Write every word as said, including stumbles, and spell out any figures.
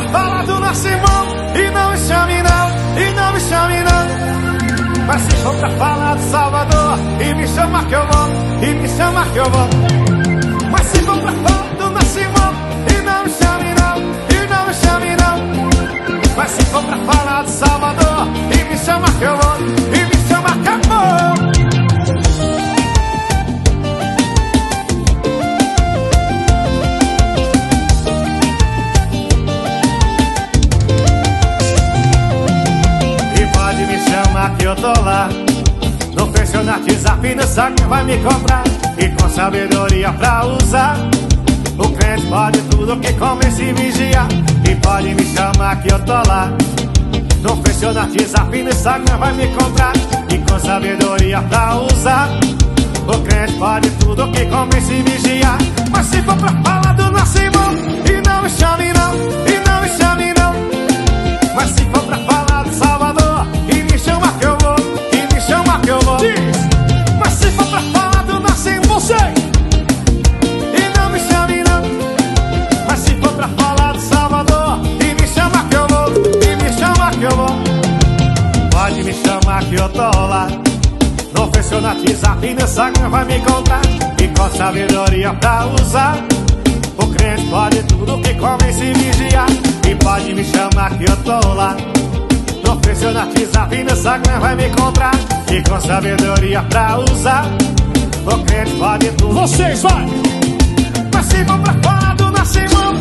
falar do nosso irmão, e não me chame não, e não me chame não. Mas se for pra falar do Salvador, e me chama que eu vou, e me chama que eu vou. Mas se for pra falar do nosso irmão, e não me chame não, e não me chame não. Mas se for pra falar do Salvador, e me chama que eu vou, e me chama que eu vou. Que eu tô lá no pensionato, WhatsApp, no saco vai me comprar. E com sabedoria pra usar, o crente pode tudo que começa e vigia. E pode me chamar que eu tô lá no pensionato, WhatsApp, no saco vai me comprar. E com sabedoria pra usar, o crente pode tudo que começa e vigia. Mas se for pra falar do nosso irmão, e não me chame não, e não me chame não. Mas se for pra falar do Salvador, e me chama que eu vou, e me chama que eu vou. Mas se for pra falar do nosso irmão, sei, e não me chame não. Mas se for pra falar do Salvador, e me chama que eu vou, e me chama que eu vou. Pode me chamar que eu tô lá no pensionato, WhatsApp, no saco vai me encontrar. E com sabedoria pra usar, o crente pode tudo que come se vigiar. E pode me chamar que eu tô lá no pensionato, WhatsApp, no saco vai me encontrar. E com sabedoria pra usar, o crente pode tudo. Vocês, vai! Mas se for pra falar do nosso irmão,